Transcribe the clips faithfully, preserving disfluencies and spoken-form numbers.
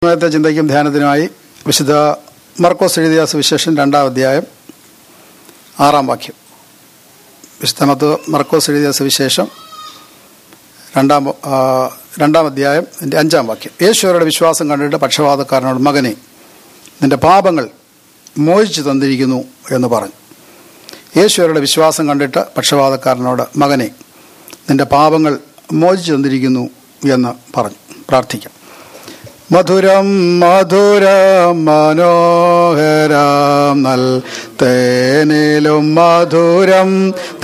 ഇന്നത്തെ ചിന്തയ്ക്കും ധ്യാനത്തിനുമായി വിശുദ്ധ മർക്കോസ് എഴുതിയ സുവിശേഷം രണ്ടാം അധ്യായം ആറാം വാക്യം. വിശുദ്ധ മർക്കോസ് എഴുതിയ സുവിശേഷം രണ്ടാം രണ്ടാം അധ്യായം എൻ്റെ അഞ്ചാം വാക്യം. യേശു അവരുടെ വിശ്വാസം കണ്ടിട്ട് പക്ഷപാതക്കാരനോട്, മകനെ, നിന്റെ പാപങ്ങൾ മോചിച്ചു തന്നിരിക്കുന്നു എന്ന് പറഞ്ഞു. യേശു അവരുടെ വിശ്വാസം കണ്ടിട്ട് പക്ഷപാതക്കാരനോട്, മകനെ, നിന്റെ പാപങ്ങൾ മോചിച്ചു തന്നിരിക്കുന്നു എന്ന് പറഞ്ഞു. പ്രാർത്ഥിക്കാം. മധുരം മധുരം മനോഹരം നൽ തേനിലും മധുരം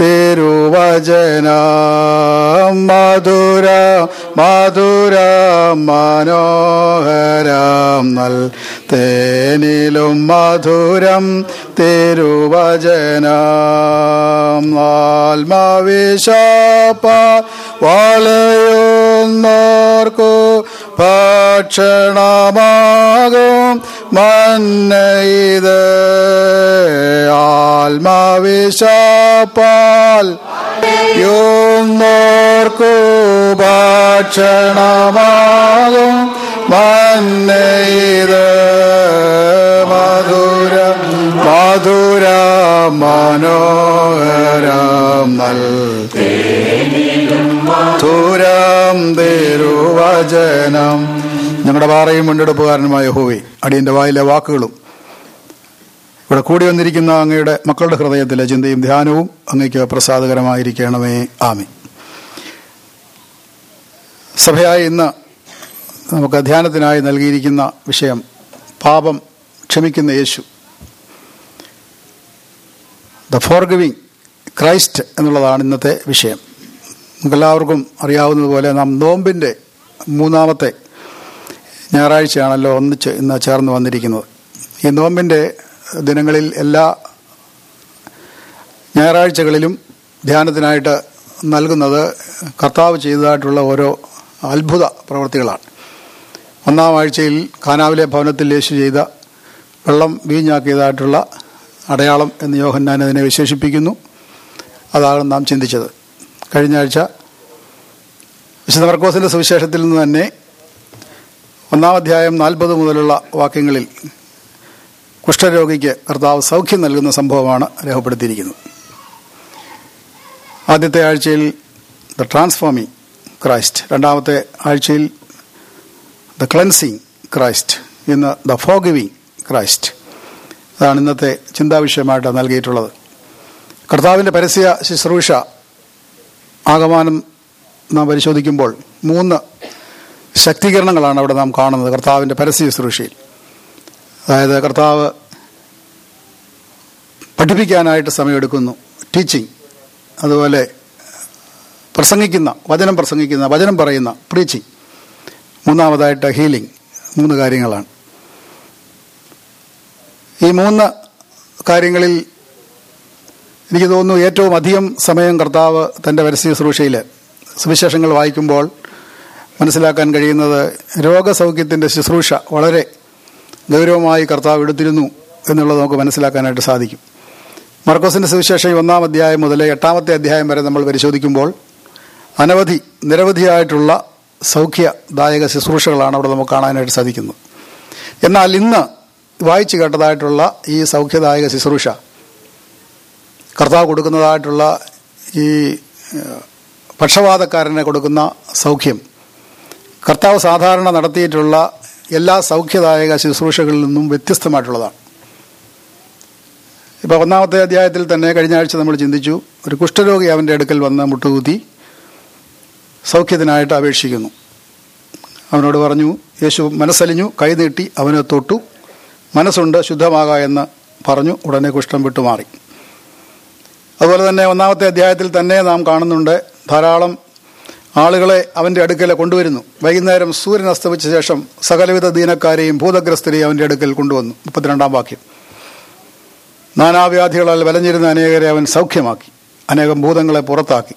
തിരുവചനം. മധുര മധുരം മനോഹരം നൽ തേനിലും മധുരം തിരുവചനം. ആത്മവിശപ്പ വളയുന്നോർക്കു ഭക്ഷണമാകും മന്നയിത്. ആത്മവിശപ്പാൽ യുന്നോർക്കു ഭക്ഷണമാകും മന്നയിത്. മധുര മധുര മനോഹരം നൽ മധുരം തിരുവചനം. ഞങ്ങളുടെ പാറയും വീണ്ടെടുപ്പുകാരനുമായ യഹോവേ, അടിയന്റെ വായിലെ വാക്കുകളും ഇവിടെ കൂടി വന്നിരിക്കുന്ന അങ്ങയുടെ മക്കളുടെ ഹൃദയത്തിലെ ചിന്തയും ധ്യാനവും അങ്ങയ്ക്ക് പ്രസാദകരമായിരിക്കണമേ. ആമീൻ. സഭയായി ഇന്ന് നമുക്ക് ധ്യാനത്തിനായി നൽകിയിരിക്കുന്ന വിഷയം പാപം ക്ഷമിക്കുന്ന യേശു, ദ ഫോർഗിവിംഗ് ക്രൈസ്റ്റ് എന്നുള്ളതാണ് ഇന്നത്തെ വിഷയം. നമുക്കെല്ലാവർക്കും അറിയാവുന്നതുപോലെ നാം നോമ്പിൻ്റെ മൂന്നാമത്തെ ഞായറാഴ്ചയാണല്ലോ ഒന്നിച്ച് ഇന്ന് ചേർന്ന് വന്നിരിക്കുന്നത്. ഈ നോമ്പിൻ്റെ ദിനങ്ങളിൽ എല്ലാ ഞായറാഴ്ചകളിലും ധ്യാനത്തിനായിട്ട് നൽകുന്നത് കർത്താവ് ചെയ്തതായിട്ടുള്ള ഓരോ അത്ഭുത പ്രവൃത്തികളാണ്. ഒന്നാം ആഴ്ചയിൽ കാനാവിലെ ഭവനത്തിൽ യേശു ചെയ്ത വെള്ളം വീഞ്ഞാക്കിയതായിട്ടുള്ള അടയാളം എന്ന് യോഹന്നാൻ അതിനെ വിശേഷിപ്പിക്കുന്നു. അതാണ് നാം ചിന്തിച്ചത്. കഴിഞ്ഞ ആഴ്ച വിശുദ്ധ മർക്കോസിൻ്റെ സുവിശേഷത്തിൽ നിന്ന് തന്നെ ഒന്നാം അധ്യായം നാൽപ്പത് മുതലുള്ള വാക്യങ്ങളിൽ കുഷ്ഠരോഗിക്ക് കർത്താവ് സൗഖ്യം നൽകുന്ന സംഭവമാണ് രേഖപ്പെടുത്തിയിരിക്കുന്നത്. ആദ്യത്തെ ആഴ്ചയിൽ ദ ട്രാൻസ്ഫോമിങ് ക്രൈസ്റ്റ്, രണ്ടാമത്തെ ആഴ്ചയിൽ ദ ക്ലെൻസിങ് ക്രൈസ്റ്റ്, ഇന്ന് ദ ഫോർഗിവിംഗ് ക്രൈസ്റ്റ്. അതാണ് ഇന്നത്തെ ചിന്താവിഷയമായിട്ട് നൽകിയിട്ടുള്ളത്. കർത്താവിൻ്റെ പരസ്യ ശുശ്രൂഷ ആകമാനം നാം പരിശോധിക്കുമ്പോൾ മൂന്ന് ശക്തീകരണങ്ങളാണ് അവിടെ നാം കാണുന്നത് കർത്താവിൻ്റെ പരസ്യ ശുശ്രൂഷയിൽ. അതായത് കർത്താവ് പഠിപ്പിക്കാനായിട്ട് സമയമെടുക്കുന്നു, ടീച്ചിങ്. അതുപോലെ പ്രസംഗിക്കുന്ന വചനം പ്രസംഗിക്കുന്ന വചനം പറയുന്ന പ്രീച്ചിങ്. മൂന്നാമതായിട്ട് ഹീലിംഗ്. മൂന്ന് കാര്യങ്ങളാണ്. ഈ മൂന്ന് കാര്യങ്ങളിൽ എനിക്ക് തോന്നുന്നു ഏറ്റവും അധികം സമയം കർത്താവ് തൻ്റെ പരസ്യ ശുശ്രൂഷയിൽ സുവിശേഷങ്ങൾ വായിക്കുമ്പോൾ മനസ്സിലാക്കാൻ കഴിയുന്നത് രോഗസൗഖ്യത്തിൻ്റെ ശുശ്രൂഷ വളരെ ഗൗരവമായി കർത്താവ് എടുത്തിരുന്നു എന്നുള്ളത് നമുക്ക് മനസ്സിലാക്കാനായിട്ട് സാധിക്കും. മർക്കോസിൻ്റെ സുവിശേഷം ഒന്നാം അധ്യായം മുതൽ എട്ടാമത്തെ അധ്യായം വരെ നമ്മൾ പരിശോധിക്കുമ്പോൾ അനവധി നിരവധിയായിട്ടുള്ള സൗഖ്യദായക ശുശ്രൂഷകളാണ് അവിടെ നമുക്ക് കാണാനായിട്ട് സാധിക്കുന്നത്. എന്നാൽ ഇന്ന് വായിച്ചു കേട്ടതായിട്ടുള്ള ഈ സൗഖ്യദായക ശുശ്രൂഷ, കർത്താവ് കൊടുക്കുന്നതായിട്ടുള്ള ഈ പക്ഷപാതക്കാരനെ കൊടുക്കുന്ന സൗഖ്യം, കർത്താവ് സാധാരണ നടത്തിയിട്ടുള്ള എല്ലാ സൗഖ്യദായക ശുശ്രൂഷകളിൽ നിന്നും വ്യത്യസ്തമായിട്ടുള്ളതാണ്. ഇപ്പോൾ ഒന്നാമത്തെ അധ്യായത്തിൽ തന്നെ കഴിഞ്ഞ ആഴ്ച നമ്മൾ ചിന്തിച്ചു, ഒരു കുഷ്ഠരോഗി അവൻ്റെ അടുക്കൽ വന്ന് മുട്ടുകുത്തി സൗഖ്യത്തിനായിട്ട് അപേക്ഷിക്കുന്നു. അവനോട് പറഞ്ഞു, യേശു മനസ്സലിഞ്ഞു, കൈനീട്ടി അവനെ തൊട്ടു, മനസ്സുണ്ട്, ശുദ്ധമാകാ എന്ന് പറഞ്ഞു. ഉടനെ കുഷ്ഠം വിട്ടുമാറി. അതുപോലെ തന്നെ ഒന്നാമത്തെ അധ്യായത്തിൽ തന്നെ നാം കാണുന്നുണ്ട്, ധാരാളം ആളുകളെ അവൻ്റെ അടുക്കൽ കൊണ്ടുവരുന്നു. വൈകുന്നേരം സൂര്യൻ അസ്തമിച്ച ശേഷം സകലവിധ ദീനക്കാരെയും ഭൂതഗ്രസ്തരെയും അവൻ്റെ അടുക്കൽ കൊണ്ടുവന്നു. മുപ്പത്തിരണ്ടാം വാക്യം. നാനാവ്യാധികളാൽ വലഞ്ഞിരുന്ന അനേകരെ അവൻ സൗഖ്യമാക്കി, അനേകം ഭൂതങ്ങളെ പുറത്താക്കി.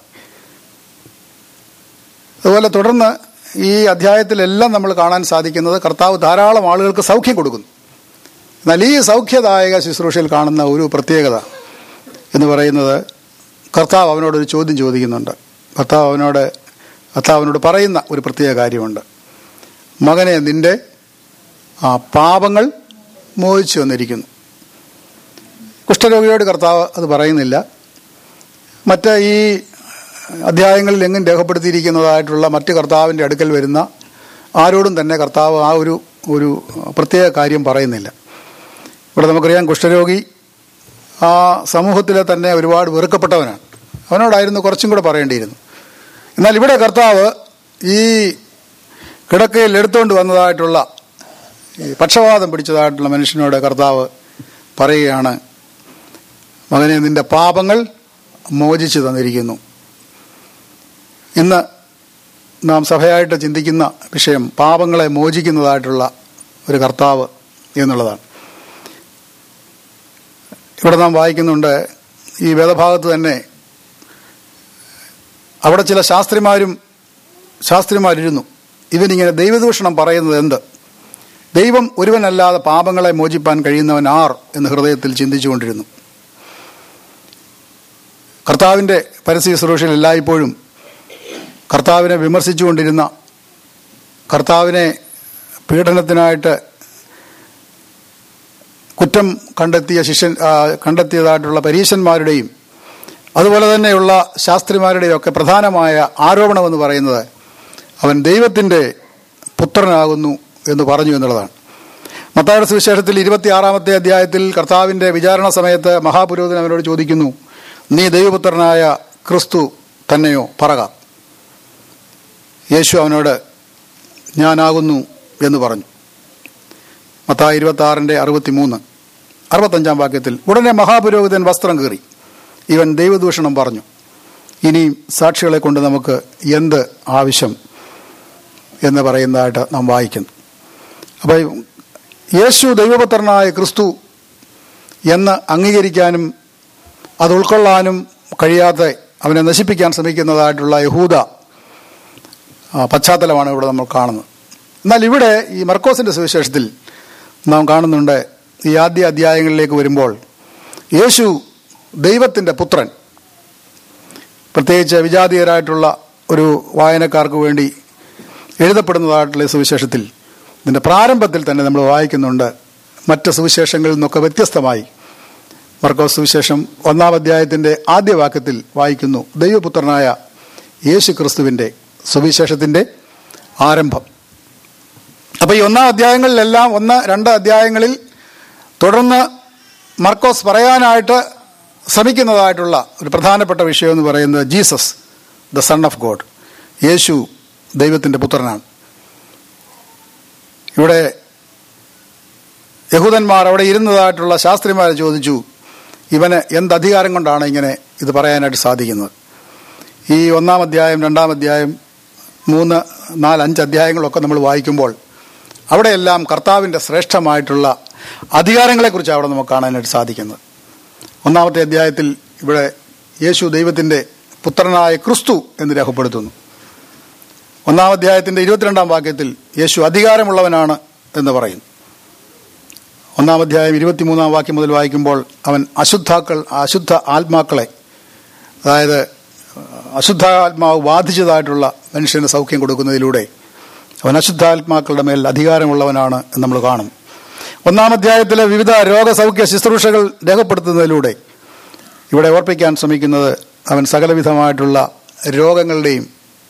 അതുപോലെ തുടർന്ന് ഈ അധ്യായത്തിലെല്ലാം നമ്മൾ കാണാൻ സാധിക്കുന്നത് കർത്താവ് ധാരാളം ആളുകൾക്ക് സൗഖ്യം കൊടുക്കുന്നു. എന്നാൽ ഈ സൗഖ്യദായക ശുശ്രൂഷയിൽ കാണുന്ന ഒരു പ്രത്യേകത എന്ന് പറയുന്നത്, കർത്താവ് അവനോടൊരു ചോദ്യം ചോദിക്കുന്നുണ്ട്. കർത്താവ് അവനോട് കർത്താവിനോട് പറയുന്ന ഒരു പ്രത്യേക കാര്യമുണ്ട്. മകനെ, നിന്റെ ആ പാപങ്ങൾ മോചിച്ചു വന്നിരിക്കുന്നു. കുഷ്ഠരോഗിയോട് കർത്താവ് അത് പറയുന്നില്ല. മറ്റ് ഈ അധ്യായങ്ങളിൽ എങ്ങും രേഖപ്പെടുത്തിയിരിക്കുന്നതായിട്ടുള്ള മറ്റ് കർത്താവിൻ്റെ അടുക്കൽ വരുന്ന ആരോടും തന്നെ കർത്താവ് ആ ഒരു ഒരു പ്രത്യേക കാര്യം പറയുന്നില്ല. ഇവിടെ നമുക്കറിയാം, കുഷ്ഠരോഗി ആ സമൂഹത്തിലെ തന്നെ ഒരുപാട് വെറുക്കപ്പെട്ടവനാണ്. അവനോടായിരുന്നു കുറച്ചും കൂടെ പറയേണ്ടിയിരുന്നു. എന്നാൽ ഇവിടെ കർത്താവ് ഈ കിടക്കയിൽ എടുത്തുകൊണ്ട് വന്നതായിട്ടുള്ള ഈ പക്ഷപാതം പിടിച്ചതായിട്ടുള്ള മനുഷ്യനോട് കർത്താവ് പറയുകയാണ്, മകനെ, നിന്റെ പാപങ്ങൾ മോചിച്ചു തന്നിരിക്കുന്നു. ഇന്ന് നാം സഭയായിട്ട് ചിന്തിക്കുന്ന വിഷയം പാപങ്ങളെ മോചിക്കുന്നതായിട്ടുള്ള ഒരു കർത്താവ് എന്നുള്ളതാണ്. ഇവിടെ നാം വായിക്കുന്നുണ്ട്, ഈ വേദഭാഗത്ത് തന്നെ അവിടെ ചില ശാസ്ത്രിമാരും ശാസ്ത്രിമാരിരുന്നു. ഇവനിങ്ങനെ ദൈവദൂഷണം പറയുന്നത് എന്ത്? ദൈവം ഒരുവനല്ലാതെ പാപങ്ങളെ മോചിപ്പാൻ കഴിയുന്നവൻ ആർ എന്ന് ഹൃദയത്തിൽ ചിന്തിച്ചുകൊണ്ടിരുന്നു. കർത്താവിൻ്റെ പരസ്യ ശുശ്രൂഷയിൽ എല്ലായ്പ്പോഴും കർത്താവിനെ വിമർശിച്ചുകൊണ്ടിരുന്ന, കർത്താവിനെ പീഡനത്തിനായിട്ട് കുറ്റം കണ്ടെത്തിയ ശിഷ്യൻ കണ്ടെത്തിയതായിട്ടുള്ള പരീശന്മാരുടെയും അതുപോലെ തന്നെയുള്ള ശാസ്ത്രിമാരുടെയും ഒക്കെ പ്രധാനമായ ആരോപണമെന്ന് പറയുന്നത് അവൻ ദൈവത്തിൻ്റെ പുത്രനാകുന്നു എന്ന് പറഞ്ഞു എന്നുള്ളതാണ്. മത്തായിയുടെ സുവിശേഷത്തിൽ ഇരുപത്തിയാറാമത്തെ അധ്യായത്തിൽ കർത്താവിൻ്റെ വിചാരണ സമയത്ത് മഹാപുരോഹിതൻ അവനോട് ചോദിക്കുന്നു, നീ ദൈവപുത്രനായ ക്രിസ്തു തന്നെയോ, പറക. യേശു അവനോട് ഞാനാകുന്നു എന്ന് പറഞ്ഞു. മത്തായി ഇരുപത്തി ആറിൻ്റെ അറുപത്തി മൂന്ന് അറുപത്തഞ്ചാം വാക്യത്തിൽ ഉടനെ മഹാപുരോഹിതൻ വസ്ത്രം കീറി, ഇവൻ ദൈവദൂഷണം പറഞ്ഞു, ഇനിയും സാക്ഷികളെ കൊണ്ട് നമുക്ക് എന്ത് ആവശ്യം എന്ന് പറയുന്നതായിട്ട് നാം വായിക്കുന്നു. അപ്പോൾ യേശു ദൈവപുത്രനായ ക്രിസ്തു എന്ന് അംഗീകരിക്കാനും അത് ഉൾക്കൊള്ളാനും കഴിയാതെ അവനെ നശിപ്പിക്കാൻ ശ്രമിക്കുന്നതായിട്ടുള്ള യഹൂദ പശ്ചാത്തലമാണ് ഇവിടെ നമ്മൾ കാണുന്നത്. എന്നാൽ ഇവിടെ ഈ മർക്കോസിൻ്റെ സുവിശേഷത്തിൽ നാം കാണുന്നുണ്ട്, ഈ ആദ്യ അധ്യായങ്ങളിലേക്ക് വരുമ്പോൾ യേശു ദൈവത്തിൻ്റെ പുത്രൻ, പ്രത്യേകിച്ച് വിജാതീയരായിട്ടുള്ള ഒരു വായനക്കാർക്ക് വേണ്ടി എഴുതപ്പെടുന്നതായിട്ടുള്ള സുവിശേഷത്തിൽ ഇതിൻ്റെ പ്രാരംഭത്തിൽ തന്നെ നമ്മൾ വായിക്കുന്നുണ്ട്, മറ്റ് സുവിശേഷങ്ങളിൽ നിന്നൊക്കെ വ്യത്യസ്തമായി മർക്കോസ് സുവിശേഷം ഒന്നാം അധ്യായത്തിൻ്റെ ആദ്യ വാക്യത്തിൽ വായിക്കുന്നു, ദൈവപുത്രനായ യേശു ക്രിസ്തുവിൻ്റെ സുവിശേഷത്തിൻ്റെ ആരംഭം. അപ്പോൾ ഈ ഒന്നാം അധ്യായങ്ങളിലെല്ലാം ഒന്ന് രണ്ട് അധ്യായങ്ങളിൽ തുടർന്ന് മർക്കോസ് പറയാനായിട്ട് ശ്രമിക്കുന്നതായിട്ടുള്ള ഒരു പ്രധാനപ്പെട്ട വിഷയം എന്ന് പറയുന്നത് Jesus the son of God, യേശു ദൈവത്തിൻ്റെ പുത്രനാണ്. ഇവിടെ യഹൂദന്മാർ അവിടെ ഇരുന്നതായിട്ടുള്ള ശാസ്ത്രിമാർ ചോദിച്ചു, ഇവന് എന്ത് അധികാരം കൊണ്ടാണ് ഇങ്ങനെ ഇത് പറയാനായിട്ട് സാധിക്കുന്നത്? ഈ ഒന്നാം അധ്യായം, രണ്ടാം അധ്യായം, മൂന്ന് നാല് അഞ്ച് അധ്യായങ്ങളൊക്കെ നമ്മൾ വായിക്കുമ്പോൾ അവിടെയെല്ലാം കർത്താവിൻ്റെ ശ്രേഷ്ഠമായിട്ടുള്ള അധികാരങ്ങളെക്കുറിച്ച് അവിടെ നമുക്ക് കാണാനായിട്ട് സാധിക്കുന്നത്. ഒന്നാമത്തെ അധ്യായത്തിൽ ഇവിടെ യേശു ദൈവത്തിൻ്റെ പുത്രനായ ക്രിസ്തു എന്ന് രേഖപ്പെടുത്തുന്നു. ഒന്നാം അധ്യായത്തിൻ്റെ ഇരുപത്തിരണ്ടാം വാക്യത്തിൽ യേശു അധികാരമുള്ളവനാണ് എന്ന് പറയുന്നു. ഒന്നാം അധ്യായം ഇരുപത്തിമൂന്നാം വാക്യം മുതൽ വായിക്കുമ്പോൾ അവൻ അശുദ്ധാക്കൾ അശുദ്ധ ആത്മാക്കളെ, അതായത് അശുദ്ധാത്മാവ് ബാധിച്ചതായിട്ടുള്ള മനുഷ്യന് സൗഖ്യം കൊടുക്കുന്നതിലൂടെ അവൻ അശുദ്ധാത്മാക്കളുടെ മേൽ അധികാരമുള്ളവനാണ് എന്ന് നമ്മൾ കാണും. ഒന്നാം അധ്യായത്തിലെ വിവിധ രോഗസൗഖ്യ ശുശ്രൂഷകൾ രേഖപ്പെടുത്തുന്നതിലൂടെ ഇവിടെ ഓർപ്പിക്കാൻ ശ്രമിക്കുന്നത് അവൻ സകലവിധമായിട്ടുള്ള രോഗങ്ങളുടെയും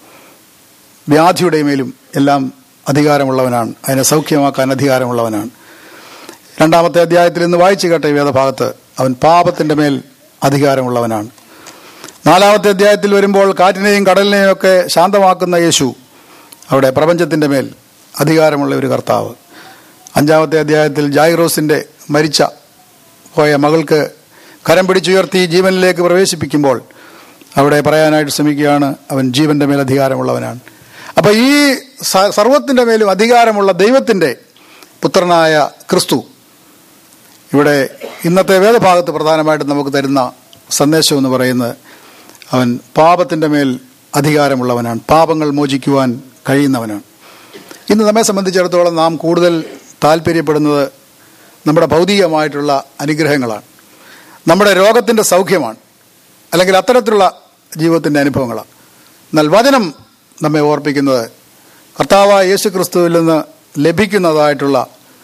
വ്യാധിയുടെ മേലും എല്ലാം അധികാരമുള്ളവനാണ്, അതിനെ സൗഖ്യമാക്കാൻ അധികാരമുള്ളവനാണ്. രണ്ടാമത്തെ അധ്യായത്തിൽ ഇന്ന് വായിച്ചു കേട്ട ഈ വേദഭാഗത്ത് അവൻ പാപത്തിൻ്റെ മേൽ അധികാരമുള്ളവനാണ്. നാലാമത്തെ അധ്യായത്തിൽ വരുമ്പോൾ കാറ്റിനെയും കടലിനെയും ഒക്കെ ശാന്തമാക്കുന്ന യേശു അവിടെ പ്രപഞ്ചത്തിൻ്റെ മേൽ അധികാരമുള്ള ഒരു കർത്താവ്. അഞ്ചാമത്തെ അധ്യായത്തിൽ ജായിറോസിൻ്റെ മരിച്ച പോയ മകൾക്ക് കരം പിടിച്ചുയർത്തി ജീവനിലേക്ക് പ്രവേശിപ്പിക്കുമ്പോൾ അവിടെ പറയാനായിട്ട് ശ്രമിക്കുകയാണ്, അവൻ ജീവൻ്റെ മേൽ അധികാരമുള്ളവനാണ്. അപ്പോൾ ഈ സർവത്തിൻ്റെ മേലും അധികാരമുള്ള ദൈവത്തിൻ്റെ പുത്രനായ ക്രിസ്തു ഇവിടെ ഇന്നത്തെ വേദഭാഗത്ത് പ്രധാനമായിട്ട് നമുക്ക് തരുന്ന സന്ദേശം എന്ന് പറയുന്നത് അവൻ പാപത്തിൻ്റെ മേൽ അധികാരമുള്ളവനാണ്, പാപങ്ങൾ മോചിക്കുവാൻ കഴിയുന്നവനാണ്. ഇന്ന് നമ്മെ സംബന്ധിച്ചിടത്തോളം നാം കൂടുതൽ താല്പര്യപ്പെടുന്നത് നമ്മുടെ ഭൗതികമായിട്ടുള്ള അനുഗ്രഹങ്ങളാണ്, നമ്മുടെ രോഗത്തിൻ്റെ സൗഖ്യമാണ്, അല്ലെങ്കിൽ അത്തരത്തിലുള്ള ജീവിതത്തിൻ്റെ അനുഭവങ്ങളാണ്. എന്നാൽ വചനം നമ്മെ ഓർപ്പിക്കുന്നത് കർത്താവായ യേശു ക്രിസ്തുവിൽ നിന്ന് ലഭിക്കുന്നതായിട്ടുള്ള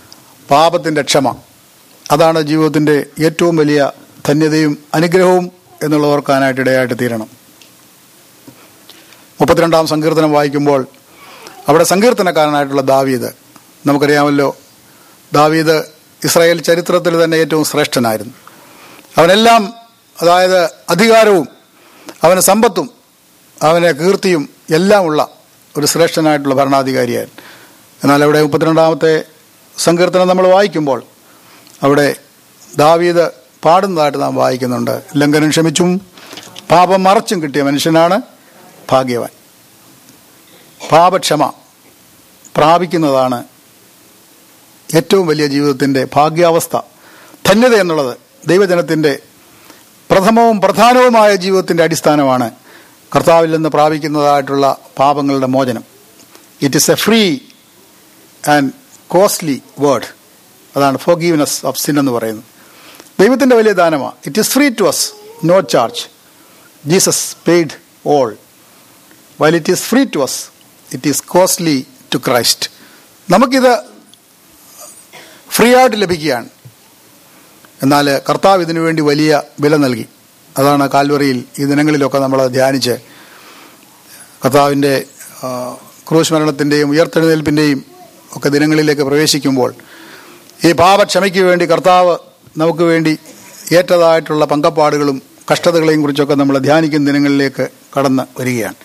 പാപത്തിൻ്റെ ക്ഷമ. അതാണ് ജീവിതത്തിൻ്റെ ഏറ്റവും വലിയ ധന്യതയും അനുഗ്രഹവും എന്നുള്ളത് ഓർക്കാനായിട്ട് ഇടയായിട്ട് തീരണം. മുപ്പത്തിരണ്ടാം സങ്കീർത്തനം വായിക്കുമ്പോൾ അവിടെ സങ്കീർത്തനക്കാരനായിട്ടുള്ള ദാവീദ്, നമുക്കറിയാമല്ലോ, ദാവീദ് ഇസ്രായേൽ ചരിത്രത്തിൽ തന്നെ ഏറ്റവും ശ്രേഷ്ഠനായിരുന്നു. അവനെല്ലാം, അതായത് അധികാരവും അവന് സമ്പത്തും അവന് കീർത്തിയും എല്ലാം ഉള്ള ഒരു ശ്രേഷ്ഠനായിട്ടുള്ള ഭരണാധികാരിയായിരുന്നു. എന്നാൽ അവിടെ മുപ്പത്തിരണ്ടാമത്തെ സങ്കീർത്തനം നമ്മൾ വായിക്കുമ്പോൾ അവിടെ ദാവീദ് പാടുന്നതായിട്ട് നാം വായിക്കുന്നുണ്ട്. ലംഘനം ക്ഷമിച്ചും പാപം മറച്ചും കിട്ടിയ മനുഷ്യനാണ് ഭാഗ്യവാൻ. പാപക്ഷമ പ്രാപിക്കുന്നതാണ് ഏറ്റവും വലിയ ജീവിതത്തിൻ്റെ ഭാഗ്യാവസ്ഥ. ധന്യത എന്നുള്ളത് ദൈവജനത്തിൻ്റെ പ്രഥമവും പ്രധാനവുമായ ജീവിതത്തിൻ്റെ അടിസ്ഥാനമാണ് കർത്താവിൽ നിന്ന് പ്രാപിക്കുന്നതായിട്ടുള്ള പാപങ്ങളുടെ മോചനം. It is a free and costly word. അതാണ് ഫോർഗീവ്നെസ് ഓഫ് സിൻ എന്ന് പറയുന്നത്. ദൈവത്തിൻ്റെ വലിയ ദാനമാണ്. It is free to us, no charge. Jesus paid all. While it is free to us, it is costly to Christ. നമുക്കിത് free ആയിട്ട് ലഭിക്കുകയാണ്. എന്നാൽ കർത്താവ് ഇതിനു വേണ്ടി വലിയ വില നൽകി. അതാണ് കാൽവറിയിൽ ഈ ദിനങ്ങളിലൊക്കെ നമ്മൾ ധ്യാനിച്ച് കർത്താവിൻ്റെ ക്രൂശ് മരണത്തിൻ്റെയും ഉയർത്തെഴുന്നേൽപ്പിൻ്റെയും ഒക്കെ ദിനങ്ങളിലേക്ക് പ്രവേശിക്കുമ്പോൾ ഈ പാപക്ഷമയ്ക്ക് വേണ്ടി കർത്താവ് നമുക്ക് വേണ്ടി ഏറ്റതായിട്ടുള്ള പങ്കപ്പാടുകളും കഷ്ടതകളെയും കുറിച്ചൊക്കെ നമ്മൾ ധ്യാനിക്കുന്ന ദിനങ്ങളിലേക്ക് കടന്ന് വരികയാണ്.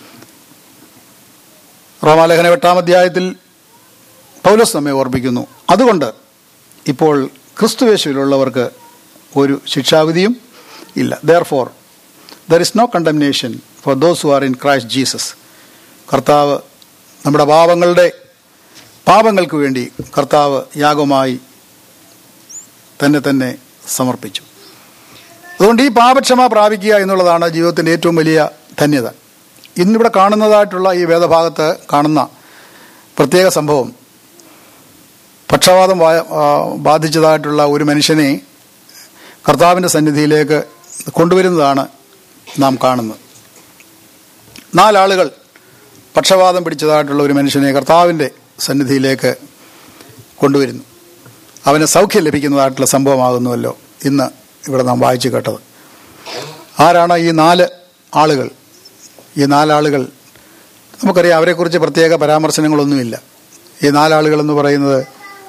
റോമാലേഖനം എട്ടാം അധ്യായത്തിൽ പൗലോസ് നമ്മെ ഓർപ്പിക്കുന്നു, അതുകൊണ്ട് ഇപ്പോൾ ക്രിസ്തുയേശുവിലുള്ളവർക്ക് ഒരു ശിക്ഷാവിധിയും ഇല്ല. Therefore there is no condemnation for those who are in Christ Jesus. കർത്താവ് നമ്മുടെ പാപങ്ങളുടെ പാപങ്ങൾക്ക് വേണ്ടി കർത്താവ് യാഗമായി തന്നെ തന്നെ സമർപ്പിച്ചു. അതുകൊണ്ട് ഈ പാപക്ഷമ പ്രാപിക്കുക എന്നുള്ളതാണ് ജീവിതത്തിൻ്റെ ഏറ്റവും വലിയ ധന്യത. ഇന്നിവിടെ കാണുന്നതായിട്ടുള്ള ഈ വേദഭാഗത്ത് കാണുന്ന പ്രത്യേക സംഭവം, പക്ഷവാതം ബാധിച്ചതായിട്ടുള്ള ഒരു മനുഷ്യനെ കർത്താവിൻ്റെ സന്നിധിയിലേക്ക് കൊണ്ടുവരുന്നതാണ് നാം കാണുന്നത്. നാലാളുകൾ പക്ഷവാതം പിടിച്ചതായിട്ടുള്ള ഒരു മനുഷ്യനെ കർത്താവിൻ്റെ സന്നിധിയിലേക്ക് കൊണ്ടുവരുന്നു. അവന് സൗഖ്യം ലഭിക്കുന്നതായിട്ടുള്ള സംഭവമാകുന്നുവല്ലോ ഇന്ന് ഇവിടെ നാം വായിച്ചു കേട്ടത്. ആരാണ് ഈ നാല് ആളുകൾ? ഈ നാലാളുകൾ നമുക്കറിയാം, അവരെക്കുറിച്ച് പ്രത്യേക പരാമർശനങ്ങളൊന്നുമില്ല. ഈ നാലാളുകളെന്ന് പറയുന്നത്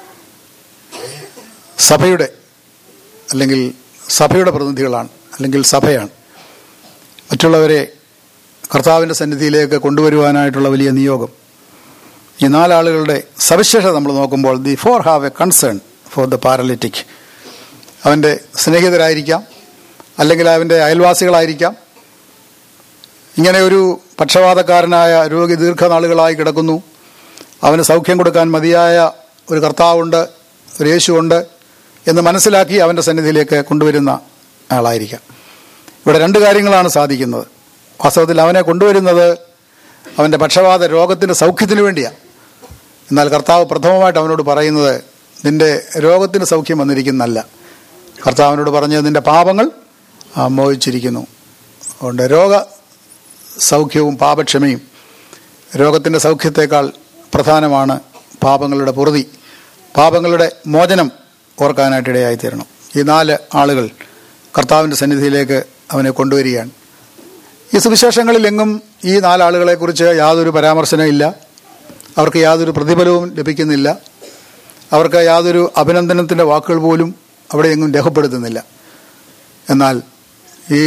സഭയുടെ അല്ലെങ്കിൽ സഭയുടെ പ്രതിനിധികളാണ്, അല്ലെങ്കിൽ സഭയാണ്. മറ്റുള്ളവരെ കർത്താവിൻ്റെ സന്നിധിയിലേക്ക് കൊണ്ടുവരുവാനായിട്ടുള്ള വലിയ നിയോഗം. ഈ നാലാളുകളുടെ സവിശേഷത നമ്മൾ നോക്കുമ്പോൾ, the four have a concern for the paralytic. അവൻ്റെ സ്നേഹിതരായിരിക്കാം, അല്ലെങ്കിൽ അവൻ്റെ അയൽവാസികളായിരിക്കാം. ഇങ്ങനെ ഒരു പക്ഷപാതക്കാരനായ രോഗി ദീർഘനാളുകളായി കിടക്കുന്നു. അവന് സൗഖ്യം കൊടുക്കാൻ മതിയായ ഒരു കർത്താവുണ്ട്, ഒരു യേശുവുണ്ട് എന്ന് മനസ്സിലാക്കി അവൻ്റെ സന്നിധിയിലേക്ക് കൊണ്ടുവരുന്ന ആളായിരിക്കാം. ഇവിടെ രണ്ട് കാര്യങ്ങളാണ് സാധിക്കുന്നത്. വാസ്തവത്തിൽ അവനെ കൊണ്ടുവരുന്നത് അവൻ്റെ പക്ഷപാത രോഗത്തിൻ്റെ സൗഖ്യത്തിന് വേണ്ടിയാണ്. എന്നാൽ കർത്താവ് പ്രഥമമായിട്ട് അവനോട് പറയുന്നത്, നിന്റെ രോഗത്തിന് സൗഖ്യം വന്നിരിക്കുന്നല്ല. കർത്താവിനോട് പറഞ്ഞത്, നിന്റെ പാപങ്ങൾ മോചിച്ചിരിക്കുന്നു. അതുകൊണ്ട് രോഗ സൗഖ്യവും പാപക്ഷമയും രോഗത്തിൻ്റെ സൗഖ്യത്തേക്കാൾ പ്രധാനമാണ് പാപങ്ങളുടെ പൊറുതി, പാപങ്ങളുടെ മോചനം ഓർക്കാനായിട്ട് ഇടയായിത്തീരണം. ഈ നാല് ആളുകൾ കർത്താവിൻ്റെ സന്നിധിയിലേക്ക് അവനെ കൊണ്ടുവരികയാണ്. ഈ സുവിശേഷങ്ങളിലെങ്ങും ഈ നാലാളുകളെക്കുറിച്ച് യാതൊരു പരാമർശനമില്ല. അവർക്ക് യാതൊരു പ്രതിഫലവും ലഭിക്കുന്നില്ല. അവർക്ക് യാതൊരു അഭിനന്ദനത്തിൻ്റെ വാക്കുകൾ പോലും അവിടെ എങ്ങും രേഖപ്പെടുത്തുന്നില്ല. എന്നാൽ ഈ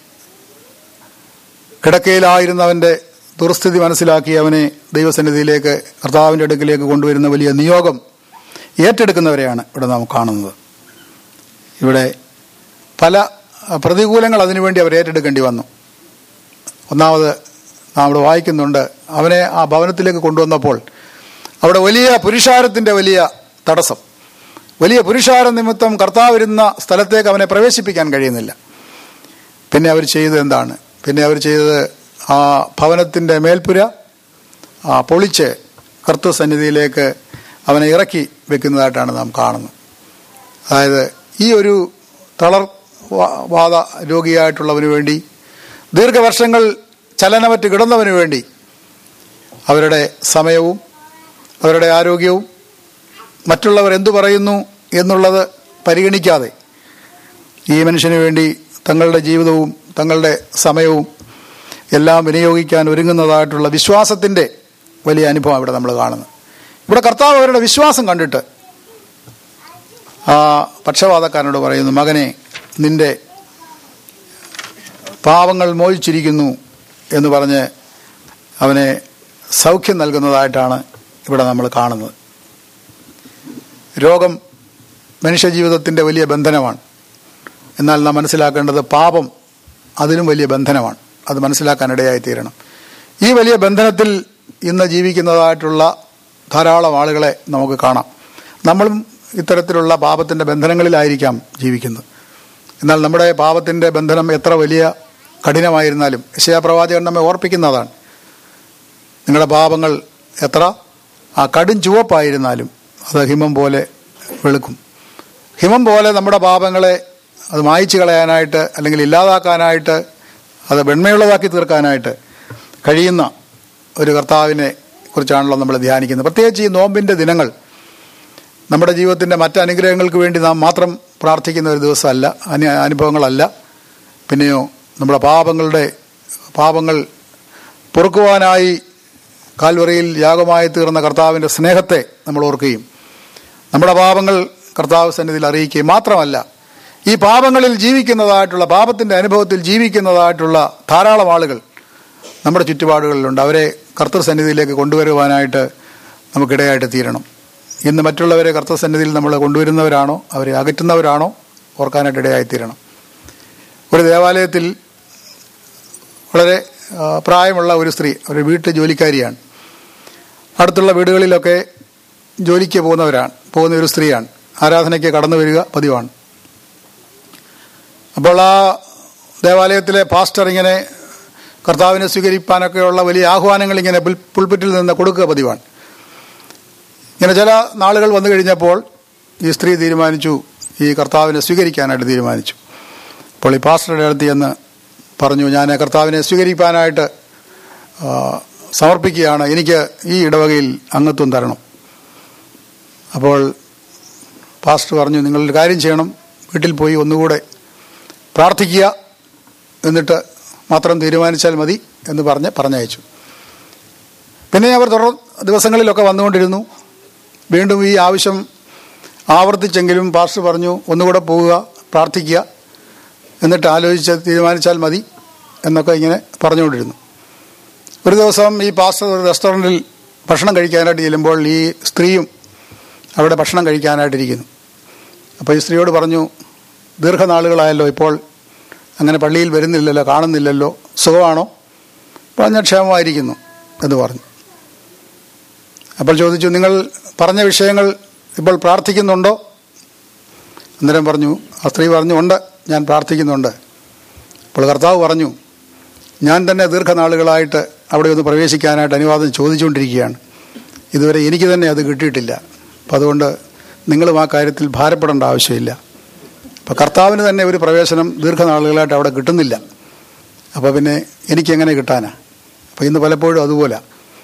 കിടക്കയിലായിരുന്നവൻ്റെ ദുർസ്ഥിതി മനസ്സിലാക്കി അവനെ ദൈവസന്നിധിയിലേക്ക്, കർത്താവിൻ്റെ അടുക്കിലേക്ക് കൊണ്ടുവരുന്ന വലിയ നിയോഗം ഏറ്റെടുക്കുന്നവരെയാണ് ഇവിടെ നാം കാണുന്നത്. ഇവിടെ പല പ്രതികൂലങ്ങൾ അതിനുവേണ്ടി അവർ ഏറ്റെടുക്കേണ്ടി വന്നു. ഒന്നാമത് നാം ഇവിടെ വായിക്കുന്നുണ്ട്, അവനെ ആ ഭവനത്തിലേക്ക് കൊണ്ടുവന്നപ്പോൾ അവിടെ വലിയ പുരുഷാരത്തിൻ്റെ വലിയ തടസ്സം. വലിയ പുരുഷാര നിമിത്തം കർത്താവ് വരുന്ന സ്ഥലത്തേക്ക് അവനെ പ്രവേശിപ്പിക്കാൻ കഴിയുന്നില്ല. പിന്നെ അവർ ചെയ്തത് എന്താണ്? പിന്നെ അവർ ചെയ്തത് ആ ഭവനത്തിൻ്റെ മേൽപ്പുര പൊളിച്ച് കർത്തൃ സന്നിധിയിലേക്ക് അവനെ ഇറക്കി വെക്കുന്നതായിട്ടാണ് നാം കാണുന്നത്. അതായത് ഈ ഒരു തളർവാദ രോഗിയായിട്ടുള്ളവന് വേണ്ടി, ദീർഘവർഷങ്ങൾ ചലനമറ്റ് കിടന്നവന് വേണ്ടി അവരുടെ സമയവും അവരുടെ ആരോഗ്യവും മറ്റുള്ളവർ എന്തു പറയുന്നു എന്നുള്ളത് പരിഗണിക്കാതെ ഈ മനുഷ്യന് വേണ്ടി തങ്ങളുടെ ജീവിതവും തങ്ങളുടെ സമയവും എല്ലാം വിനിയോഗിക്കാൻ ഒരുങ്ങുന്നതായിട്ടുള്ള വിശ്വാസത്തിൻ്റെ വലിയ അനുഭവം ഇവിടെ നമ്മൾ കാണുന്നത്. ഇവിടെ കർത്താവ് അവരുടെ വിശ്വാസം കണ്ടിട്ട് ആ പക്ഷപാതക്കാരനോട് പറയുന്നു, മകനെ, നിന്റെ പാവങ്ങൾ മോചിച്ചിരിക്കുന്നു എന്ന് പറഞ്ഞ് അവനെ സൗഖ്യം നൽകുന്നതായിട്ടാണ് ഇവിടെ നമ്മൾ കാണുന്നത്. രോഗം മനുഷ്യജീവിതത്തിൻ്റെ വലിയ ബന്ധനമാണ്. എന്നാൽ നാം മനസ്സിലാക്കേണ്ടത് പാപം അതിലും വലിയ ബന്ധനമാണ്. അത് മനസ്സിലാക്കാനിടയായി തീരണം. ഈ വലിയ ബന്ധനത്തിൽ ഇന്ന് ജീവിക്കുന്നതായിട്ടുള്ള ധാരാളം ആളുകളെ നമുക്ക് കാണാം. നമ്മളും ഇത്തരത്തിലുള്ള പാപത്തിൻ്റെ ബന്ധനങ്ങളിലായിരിക്കാം ജീവിക്കുന്നത്. എന്നാൽ നമ്മുടെ പാപത്തിൻ്റെ ബന്ധനം എത്ര വലിയ കഠിനമായിരുന്നാലും യെശയ്യാ പ്രവാചകൻ നമ്മെ ഓർപ്പിക്കുന്നതാണ്. നിങ്ങളുടെ പാപങ്ങൾ എത്ര ആ കടും ചുവപ്പായിരുന്നാലും അത് ഹിമം പോലെ വെളുക്കും. ഹിമം പോലെ നമ്മുടെ പാപങ്ങളെ അത് മായ്ച്ചു കളയാനായിട്ട് അല്ലെങ്കിൽ ഇല്ലാതാക്കാനായിട്ട് അത് വെണ്മയുള്ളതാക്കി തീർക്കാനായിട്ട് കഴിയുന്ന ഒരു കർത്താവിനെ കുറിച്ചാണല്ലോ നമ്മൾ ധ്യാനിക്കുന്നത്. പ്രത്യേകിച്ച് ഈ നോമ്പിൻ്റെ ദിനങ്ങൾ നമ്മുടെ ജീവിതത്തിൻ്റെ മറ്റ് അനുഗ്രഹങ്ങൾക്ക് വേണ്ടി നാം മാത്രം പ്രാർത്ഥിക്കുന്ന ഒരു ദിവസമല്ല, അനു അനുഭവങ്ങളല്ല പിന്നെയോ നമ്മുടെ പാപങ്ങളുടെ പാപങ്ങൾ പൊറുക്കുവാനായി കാൽവറിയിൽ യാഗമായി തീർന്ന കർത്താവിൻ്റെ സ്നേഹത്തെ നമ്മൾ ഓർക്കുകയും നമ്മുടെ പാപങ്ങൾ കർത്താവ് സന്നിധിയിൽ അറിയിക്കുകയും മാത്രമല്ല, ഈ പാപങ്ങളിൽ ജീവിക്കുന്നതായിട്ടുള്ള പാപത്തിൻ്റെ അനുഭവത്തിൽ ജീവിക്കുന്നതായിട്ടുള്ള ധാരാളം ആളുകൾ നമ്മുടെ ചുറ്റുപാടുകളിലുണ്ട്. അവരെ കർത്തൃസന്നിധിയിലേക്ക് കൊണ്ടുവരുവാനായിട്ട് നമുക്കിടയായിട്ട് തീരണം. ഇന്ന് മറ്റുള്ളവരെ കർത്തൃസന്നിധിയിൽ നമ്മൾ കൊണ്ടുവരുന്നവരാണോ അവരെ അകറ്റുന്നവരാണോ ഓർക്കാനായിട്ട് ഇടയായിത്തീരണം. ഒരു ദേവാലയത്തിൽ വളരെ പ്രായമുള്ള ഒരു സ്ത്രീ, ഒരു വീട്ടു ജോലിക്കാരിയാണ്. അടുത്തുള്ള വീടുകളിലൊക്കെ ജോലിക്ക് പോകുന്നവരാണ് പോകുന്ന ഒരു സ്ത്രീയാണ്. ആരാധനയ്ക്ക് കടന്നു വരിക പതിവാണ്. അപ്പോൾ ആ ദേവാലയത്തിലെ പാസ്റ്റർ ഇങ്ങനെ കർത്താവിനെ സ്വീകരിപ്പാനൊക്കെയുള്ള വലിയ ആഹ്വാനങ്ങൾ ഇങ്ങനെ പുൾപിറ്റിൽ നിന്ന് കൊടുക്കുക പതിവാണ്. ഇങ്ങനെ ചില നാളുകൾ വന്നു കഴിഞ്ഞപ്പോൾ ഈ സ്ത്രീ തീരുമാനിച്ചു ഈ കർത്താവിനെ സ്വീകരിക്കാനായിട്ട് തീരുമാനിച്ചു. അപ്പോൾ ഈ പാസ്റ്ററുടെ അടുത്ത് ചെന്ന് പറഞ്ഞു, ഞാൻ കർത്താവിനെ സ്വീകരിക്കാനായിട്ട് സമർപ്പിക്കുകയാണ്, എനിക്ക് ഈ ഇടവകയിൽ അംഗത്വം തരണം. അപ്പോൾ പാസ്റ്റർ പറഞ്ഞു, നിങ്ങളൊരു കാര്യം ചെയ്യണം, വീട്ടിൽ പോയി ഒന്നുകൂടെ പ്രാർത്ഥിക്കുക, എന്നിട്ട് മാത്രം തീരുമാനിച്ചാൽ മതി എന്ന് പറഞ്ഞ് പറഞ്ഞയച്ചു. പിന്നെ അവർ തുടർ ദിവസങ്ങളിലൊക്കെ വന്നുകൊണ്ടിരുന്നു. വീണ്ടും ഈ ആവശ്യം ആവർത്തിച്ചെങ്കിലും പാസ്റ്റർ പറഞ്ഞു, ഒന്നുകൂടെ പോവുക, പ്രാർത്ഥിക്കുക, എന്നിട്ട് ആലോചിച്ച് തീരുമാനിച്ചാൽ മതി എന്നൊക്കെ ഇങ്ങനെ പറഞ്ഞുകൊണ്ടിരുന്നു. ഒരു ദിവസം ഈ പാസ്റ്റർ ഒരു റെസ്റ്റോറൻറ്റിൽ ഭക്ഷണം കഴിക്കാനായിട്ട് ചെല്ലുമ്പോൾ ഈ സ്ത്രീയും അവിടെ ഭക്ഷണം കഴിക്കാനായിട്ടിരിക്കുന്നു. അപ്പോൾ ഈ സ്ത്രീയോട് പറഞ്ഞു, ദീർഘനാളുകളായല്ലോ, ഇപ്പോൾ അങ്ങനെ പള്ളിയിൽ വരുന്നില്ലല്ലോ, കാണുന്നില്ലല്ലോ, സുഖമാണോ? പറഞ്ഞ ക്ഷേമമായിരിക്കുന്നു എന്ന് പറഞ്ഞു. അപ്പോൾ ചോദിച്ചു, നിങ്ങൾ പറഞ്ഞ വിഷയങ്ങൾ ഇപ്പോൾ പ്രാർത്ഥിക്കുന്നുണ്ടോ? അന്നേരം പറഞ്ഞു, ആ സ്ത്രീ പറഞ്ഞു, ഉണ്ട്, ഞാൻ പ്രാർത്ഥിക്കുന്നുണ്ട്. അപ്പോൾ കർത്താവ് പറഞ്ഞു, ഞാൻ തന്നെ ദീർഘനാളുകളായിട്ട് അവിടെ ഒന്ന് പ്രവേശിക്കാനായിട്ട് അനുവാദം ചോദിച്ചുകൊണ്ടിരിക്കുകയാണ്, ഇതുവരെ എനിക്ക് തന്നെ അത് കിട്ടിയിട്ടില്ല. അപ്പം അതുകൊണ്ട് നിങ്ങളും ആ കാര്യത്തിൽ ഭാരപ്പെടേണ്ട ആവശ്യമില്ല. അപ്പോൾ കർത്താവിന് തന്നെ ഒരു പ്രവേശനം ദീർഘനാളുകളായിട്ട് അവിടെ കിട്ടുന്നില്ല, അപ്പോൾ പിന്നെ എനിക്കെങ്ങനെ കിട്ടാനാ? അപ്പോൾ ഇന്ന് പലപ്പോഴും അതുപോലെ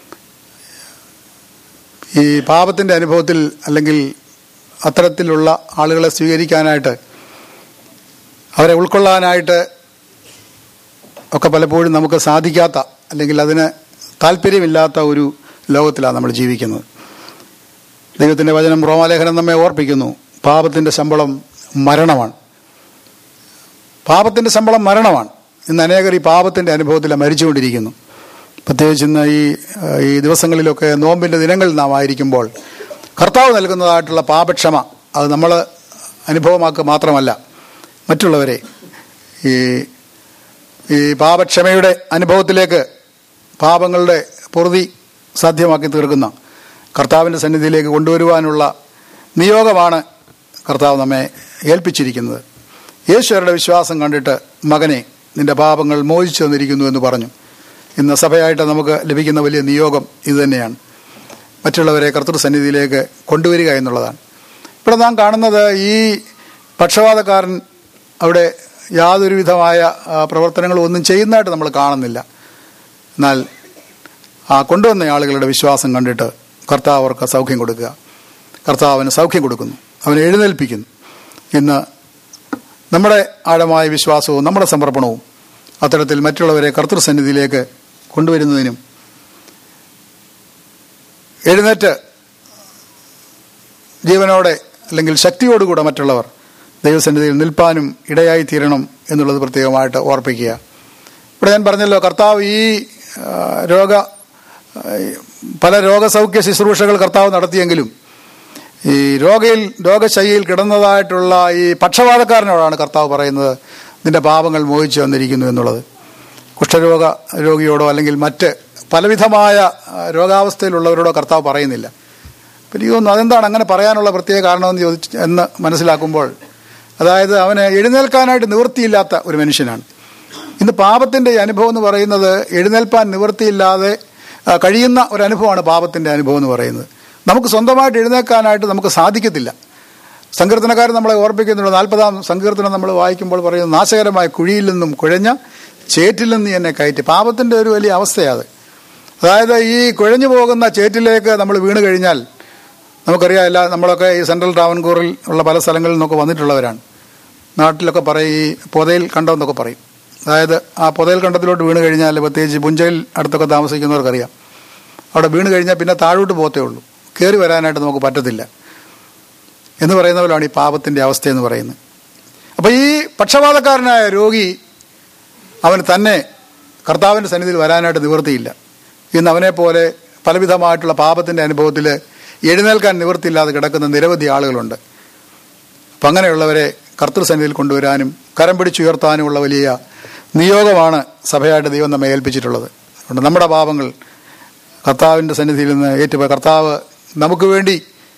ഈ പാപത്തിൻ്റെ അനുഭവത്തിൽ അല്ലെങ്കിൽ അത്തരത്തിലുള്ള ആളുകളെ സ്വീകരിക്കാനായിട്ട് അവരെ ഉൾക്കൊള്ളാനായിട്ട് ഒക്കെ പലപ്പോഴും നമുക്ക് സാധിക്കാത്ത അല്ലെങ്കിൽ അതിന് താല്പര്യമില്ലാത്ത ഒരു ലോകത്തിലാണ് നമ്മൾ ജീവിക്കുന്നത്. ദൈവത്തിൻ്റെ വചനം റോമാലേഖനം നമ്മെ ഓർപ്പിക്കുന്നു, പാപത്തിൻ്റെ ശമ്പളം മരണമാണ്. പാപത്തിൻ്റെ ശമ്പളം മരണമാണ്. ഇന്ന് അനേകർ ഈ പാപത്തിൻ്റെ അനുഭവത്തിൽ മരിച്ചുകൊണ്ടിരിക്കുന്നു. പ്രത്യേകിച്ച് ഇന്ന് ഈ ഈ ദിവസങ്ങളിലൊക്കെ നോമ്പിൻ്റെ ദിനങ്ങളിൽ നാം ആയിരിക്കുമ്പോൾ കർത്താവ് നൽകുന്നതായിട്ടുള്ള പാപക്ഷമ അത് നമ്മൾ അനുഭവമാക്കുക മാത്രമല്ല, മറ്റുള്ളവരെ ഈ ഈ പാപക്ഷമയുടെ അനുഭവത്തിലേക്ക് പാപങ്ങളുടെ പൊറുതി സാധ്യമാക്കി തീർക്കുന്ന കർത്താവിൻ്റെ സന്നിധിയിലേക്ക് കൊണ്ടുവരുവാനുള്ള നിയോഗമാണ് കർത്താവ് നമ്മെ ഏൽപ്പിച്ചിരിക്കുന്നത്. യേശുവരുടെ വിശ്വാസം കണ്ടിട്ട്, മകനെ, നിന്റെ പാപങ്ങൾ മോചിച്ചു തന്നിരിക്കുന്നു എന്ന് പറഞ്ഞു. ഇന്ന് സഭയായിട്ട് നമുക്ക് ലഭിക്കുന്ന വലിയ നിയോഗം ഇതുതന്നെയാണ്, മറ്റുള്ളവരെ കർത്തൃസന്നിധിയിലേക്ക് കൊണ്ടുവരിക എന്നുള്ളതാണ്. ഇവിടെ നാം കാണുന്നത് ഈ പക്ഷപാതക്കാരൻ അവിടെ യാതൊരു വിധമായ പ്രവർത്തനങ്ങളും ഒന്നും ചെയ്യുന്നതായിട്ട് നമ്മൾ കാണുന്നില്ല. എന്നാൽ ആ കൊണ്ടുവന്ന ആളുകളുടെ വിശ്വാസം കണ്ടിട്ട് കർത്താവ് അവർക്ക് സൗഖ്യം കൊടുക്കുക. കർത്താവ് അവന് സൗഖ്യം കൊടുക്കുന്നു, അവനെ എഴുന്നേൽപ്പിക്കുന്നു. ഇന്ന് നമ്മുടെ ആഴമായ വിശ്വാസവും നമ്മുടെ സമർപ്പണവും അത്തരത്തിൽ മറ്റുള്ളവരെ കർത്തൃസന്നിധിയിലേക്ക് കൊണ്ടുവരുന്നതിനും എഴുന്നേറ്റ് ജീവനോടെ അല്ലെങ്കിൽ ശക്തിയോടുകൂടെ മറ്റുള്ളവർ ദൈവസന്നിധിയിൽ നിൽപ്പാനും ഇടയായി തീരണം എന്നുള്ളത് പ്രത്യേകമായിട്ട് ഓർപ്പിക്കുക. ഇവിടെ ഞാൻ പറഞ്ഞല്ലോ, കർത്താവ് ഈ രോഗ പല രോഗസൗഖ്യ ശുശ്രൂഷകൾ കർത്താവ് നടത്തിയെങ്കിലും ഈ രോഗയിൽ രോഗശയ്യയിൽ കിടന്നതായിട്ടുള്ള ഈ പക്ഷപാതക്കാരനോടാണ് കർത്താവ് പറയുന്നത്, നിന്റെ പാപങ്ങൾ മോഹിച്ചു വന്നിരിക്കുന്നു എന്നുള്ളത്. കുഷ്ഠരോഗ രോഗിയോടോ അല്ലെങ്കിൽ മറ്റ് പലവിധമായ രോഗാവസ്ഥയിലുള്ളവരോടോ കർത്താവ് പറയുന്നില്ല. പിന്നെ ഇതൊന്നും അതെന്താണ് അങ്ങനെ പറയാനുള്ള പ്രത്യേക കാരണമെന്ന് ചോദിച്ച് എന്ന് മനസ്സിലാക്കുമ്പോൾ, അതായത് അവന് എഴുന്നേൽക്കാനായിട്ട് നിവൃത്തിയില്ലാത്ത ഒരു മനുഷ്യനാണ്. ഇന്ന് പാപത്തിൻ്റെ അനുഭവം എന്ന് പറയുന്നത് എഴുന്നേൽപ്പാൻ നിവൃത്തിയില്ലാതെ കഴിയുന്ന ഒരു അനുഭവമാണ് പാപത്തിൻ്റെ അനുഭവം എന്ന് പറയുന്നത്. നമുക്ക് സ്വന്തമായിട്ട് എഴുന്നേൽക്കാനായിട്ട് നമുക്ക് സാധിക്കത്തില്ല. സങ്കീർത്തനക്കാരൻ നമ്മളെ ഓർപ്പിക്കുന്നുണ്ട്, നാൽപ്പതാം സങ്കീർത്തനം നമ്മൾ വായിക്കുമ്പോൾ പറയുന്നത്, നാശകരമായ കുഴിയിൽ നിന്നും കുഴഞ്ഞ ചേറ്റിൽ നിന്ന് എന്നെ കയറ്റി. പാപത്തിൻ്റെ ഒരു വലിയ അവസ്ഥയാണ്. അതായത് ഈ കുഴഞ്ഞു പോകുന്ന ചേറ്റിലേക്ക് നമ്മൾ വീണ് കഴിഞ്ഞാൽ നമുക്കറിയാം, എല്ലാ നമ്മളൊക്കെ ഈ സെൻട്രൽ ട്രാവൻകൂറിൽ ഉള്ള പല സ്ഥലങ്ങളിൽ നിന്നൊക്കെ വന്നിട്ടുള്ളവരാണ്. നാട്ടിലൊക്കെ പറയും ഈ പൊതയിൽ കണ്ടമെന്നൊക്കെ പറയും. അതായത് ആ പൊതയിൽ കണ്ടത്തിലോട്ട് വീണ് കഴിഞ്ഞാൽ, പ്രത്യേകിച്ച് പുഞ്ചയിൽ അടുത്തൊക്കെ താമസിക്കുന്നവർക്കറിയാം, അവിടെ വീണ് കഴിഞ്ഞാൽ പിന്നെ താഴോട്ട് പോകത്തേ ഉള്ളൂ, കയറി വരാനായിട്ട് നമുക്ക് പറ്റത്തില്ല എന്ന് പറയുന്ന പോലെയാണ് ഈ പാപത്തിൻ്റെ അവസ്ഥയെന്ന് പറയുന്നത്. അപ്പോൾ ഈ പക്ഷപാതക്കാരനായ രോഗി അവന് തന്നെ കർത്താവിൻ്റെ സന്നിധിയിൽ വരാനായിട്ട് നിവൃത്തിയില്ല. ഇന്ന് അവനെപ്പോലെ പലവിധമായിട്ടുള്ള പാപത്തിൻ്റെ അനുഭവത്തിൽ എഴുന്നേൽക്കാൻ നിവൃത്തിയില്ലാതെ കിടക്കുന്ന നിരവധി ആളുകളുണ്ട്. അപ്പം അങ്ങനെയുള്ളവരെ കർത്തൃസന്നിധിയിൽ കൊണ്ടുവരാനും കരം പിടിച്ചുയർത്താനുമുള്ള വലിയ നിയോഗമാണ് സഭയായിട്ട് ദൈവം നമ്മെ ഏൽപ്പിച്ചിട്ടുള്ളത്. അതുകൊണ്ട് നമ്മുടെ പാപങ്ങൾ കർത്താവിൻ്റെ സന്നിധിയിൽ നിന്ന് ഏറ്റുപോയി കർത്താവ് നമുക്ക് വേണ്ടി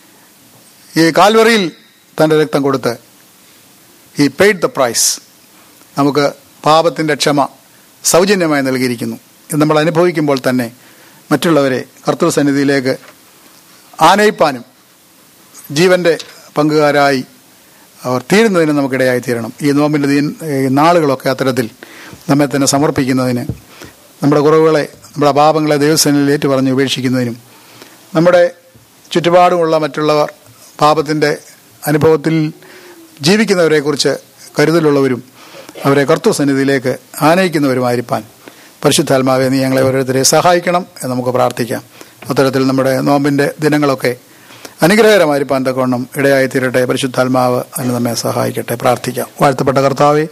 ഈ കാൽവറിയിൽ തൻ്റെ രക്തം കൊടുത്ത് ഈ പെയ്ഡ് ദ പ്രൈസ് നമുക്ക് പാപത്തിൻ്റെ ക്ഷമ സൗജന്യമായി നൽകിയിരിക്കുന്നു. ഇത് നമ്മൾ അനുഭവിക്കുമ്പോൾ തന്നെ മറ്റുള്ളവരെ കർത്തൃസന്നിധിയിലേക്ക് ആനയിപ്പാനും ജീവൻ്റെ പങ്കുകാരായി അവർ തീരുന്നതിന് നമുക്കിടയായി തീരണം. ഈ നോമ്പിൻ്റെ ദീൻ നാളുകളൊക്കെ അത്തരത്തിൽ നമ്മെ തന്നെ സമർപ്പിക്കുന്നതിന്, നമ്മുടെ കുറവുകളെ നമ്മുടെ പാപങ്ങളെ ദൈവസന്നിധിയിൽ ഏറ്റുപറഞ്ഞ് ഉപേക്ഷിക്കുന്നതിനും, നമ്മുടെ ചുറ്റുപാടുമുള്ള മറ്റുള്ളവർ പാപത്തിൻ്റെ അനുഭവത്തിൽ ജീവിക്കുന്നവരെക്കുറിച്ച് കരുതലുള്ളവരും അവരെ കർത്തൃസന്നിധിയിലേക്ക് ആനയിക്കുന്നവരുമായിരിക്കാൻ പരിശുദ്ധാത്മാവെ നീ ഞങ്ങളെ ഓരോരുത്തരെ സഹായിക്കണം എന്ന് നമുക്ക് പ്രാർത്ഥിക്കാം. അത്തരത്തിൽ നമ്മുടെ നോമ്പിൻ്റെ ദിനങ്ങളൊക്കെ അനുഗ്രഹകരമായിരിക്കാൻ തക്കവണ്ണം ഇടയായി തീരട്ടെ. പരിശുദ്ധാത്മാവ് അതിന് നമ്മെ സഹായിക്കട്ടെ. പ്രാർത്ഥിക്കാം. വാഴ്ത്തപ്പെട്ട കർത്താവേ,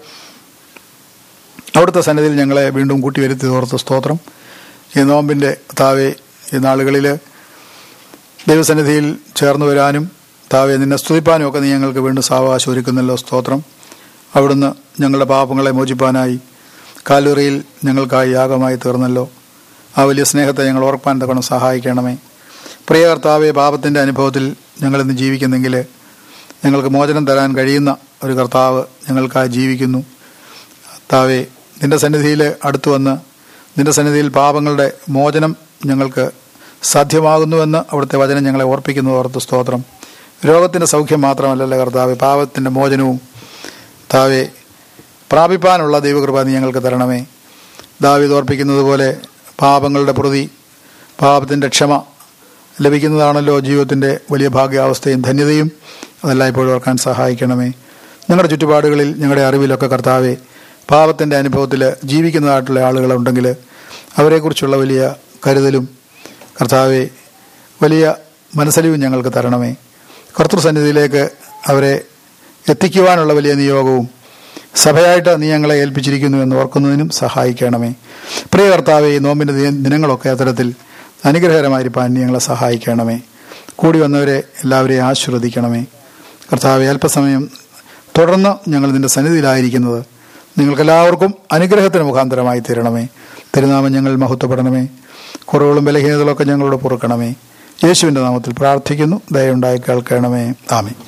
അവിടുത്തെ സന്നിധിയിൽ ഞങ്ങളെ വീണ്ടും കൂട്ടി വരുത്തി തോർത്ത സ്തോത്രം. ഈ നോമ്പിൻ്റെ താവേ, ഈ നാളുകളിൽ ദൈവസന്നിധിയിൽ ചേർന്ന് വരാനും താവേ നിന്നെ സ്തുതിപ്പാനും ഒക്കെ നീ ഞങ്ങൾക്ക് വീണ്ടും സാവകാശം ഒരുക്കുന്നല്ലോ. സ്തോത്രം. അവിടുന്ന് ഞങ്ങളുടെ പാപങ്ങളെ മോചിപ്പാനായി കാൽവറിയിൽ ഞങ്ങൾക്കായി യാഗമായി തീർന്നല്ലോ. ആ വലിയ സ്നേഹത്തെ ഞങ്ങൾ ഓർപ്പാൻ തക്കണം സഹായിക്കണമേ. പ്രിയ കർത്താവെ, പാപത്തിൻ്റെ അനുഭവത്തിൽ ഞങ്ങളിന്ന് ജീവിക്കുന്നെങ്കിൽ ഞങ്ങൾക്ക് മോചനം തരാൻ കഴിയുന്ന ഒരു കർത്താവ് ഞങ്ങൾക്കായി ജീവിക്കുന്നു. കർത്താവെ, നിൻ്റെ സന്നിധിയിൽ അടുത്തു വന്ന് നിൻ്റെ സന്നിധിയിൽ പാപങ്ങളുടെ മോചനം ഞങ്ങൾക്ക് സാധ്യമാകുന്നുവെന്ന് അവിടുത്തെ വചനം ഞങ്ങളെ ഓർപ്പിക്കുന്നു. ഓർത്ത് സ്തോത്രം. രോഗത്തിൻ്റെ സൗഖ്യം മാത്രമല്ലല്ലോ കർത്താവെ, പാപത്തിൻ്റെ മോചനവും കർത്താവെ പ്രാപിപ്പാനുള്ള ദൈവകൃപ നീ ഞങ്ങൾക്ക് തരണമേ. ദാവീദ് ഓർപ്പിക്കുന്നത് പോലെ പാപങ്ങളുടെ പ്രതി പാപത്തിൻ്റെ ക്ഷമ ലഭിക്കുന്നതാണല്ലോ ജീവിതത്തിൻ്റെ വലിയ ഭാഗ്യാവസ്ഥയും ധന്യതയും. അതെല്ലാം ഇപ്പോഴും ഓർക്കാൻ സഹായിക്കണമേ. ഞങ്ങളുടെ ചുറ്റുപാടുകളിൽ ഞങ്ങളുടെ അറിവിലൊക്കെ കർത്താവെ പാപത്തിൻ്റെ അനുഭവത്തിൽ ജീവിക്കുന്നതായിട്ടുള്ള ആളുകളുണ്ടെങ്കിൽ അവരെക്കുറിച്ചുള്ള വലിയ കരുതലും കർത്താവെ വലിയ മനസ്സലിവും ഞങ്ങൾക്ക് തരണമേ. കർത്തൃസന്നിധിയിലേക്ക് അവരെ എത്തിക്കുവാനുള്ള വലിയ നിയോഗവും സഭയായിട്ട് നീ ഞങ്ങളെ ഏൽപ്പിച്ചിരിക്കുന്നു എന്ന് ഓർക്കുന്നതിനും സഹായിക്കണമേ. പ്രിയ കർത്താവെ, ഈ നോമ്പിൻ്റെ ദിനങ്ങളൊക്കെ അത്തരത്തിൽ അനുഗ്രഹകരമായിരിക്കാൻ നീ ഞങ്ങളെ സഹായിക്കണമേ. കൂടി വന്നവരെ എല്ലാവരെയും ആശീർവദിക്കണമേ. കർത്താവെ, അല്പസമയം തുടർന്ന് ഞങ്ങൾ നിൻ്റെ സന്നിധിയിലായിരിക്കുന്നത് നിങ്ങൾക്കെല്ലാവർക്കും അനുഗ്രഹത്തിന് മുഖാന്തരമായി തീരണമേ. തിരുനാമം ഞങ്ങൾ മഹത്വപ്പെടണമേ. കുറവുകളും ബലഹീനതകളൊക്കെ ഞങ്ങളോട് പൊറുക്കണമേ. യേശുവിൻ്റെ നാമത്തിൽ പ്രാർത്ഥിക്കുന്നു. ദയയുണ്ടായി കേൾക്കണമേ. ആമേൻ.